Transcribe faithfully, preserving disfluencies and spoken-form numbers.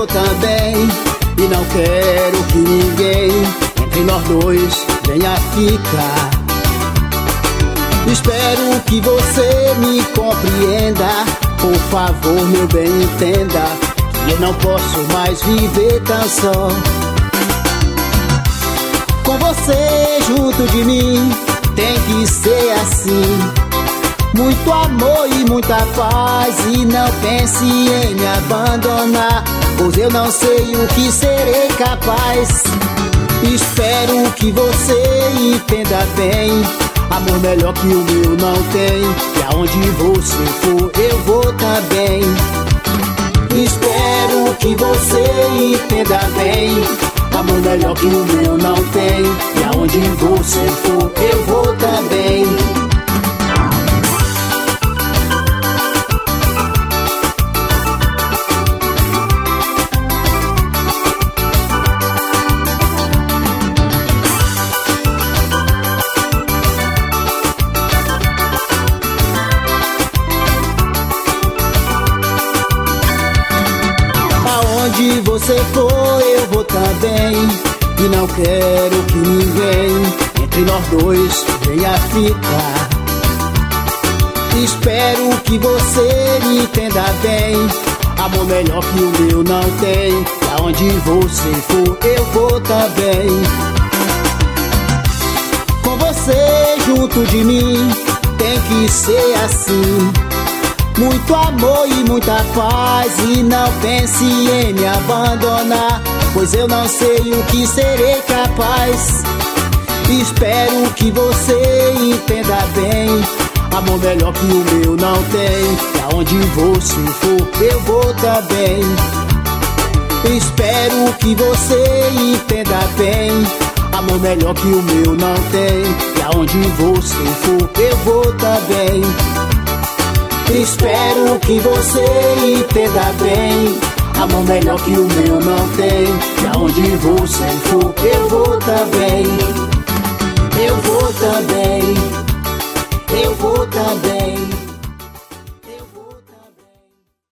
vou também. E não quero que ninguém entre nós dois venha ficar. Espero que você me compreenda. Por favor, meu bem, entenda que eu não posso mais viver tão só. Com você junto de mim tem que ser assim. Muito amor e muita paz. E não pense em me abandonar, pois eu não sei o que serei capaz. Espero que você entenda bem. Amor melhor que o meu não tem. E aonde você for eu vou também. Espero que você entenda bem. Amor melhor que o meu não tem. E aonde você for eu vou também. Aonde você for eu vou também. E não quero que ninguém entre nós dois venha ficar. Espero que você me entenda bem. Amor melhor que o meu não tem. E aonde você for eu vou também. Com você junto de mim tem que ser assim. Muito amor e muita paz. E não pense em me abandonar, pois eu não sei o que serei capaz. Espero que você entenda bem. Amor melhor que o meu não tem. E aonde você for eu vou também. Espero que você entenda bem. Amor melhor que o meu não tem. E aonde você for eu vou também. Espero que você entenda bem. Amor melhor que o meu não tem. E aonde você for eu vou também. Eu vou também. Eu vou também.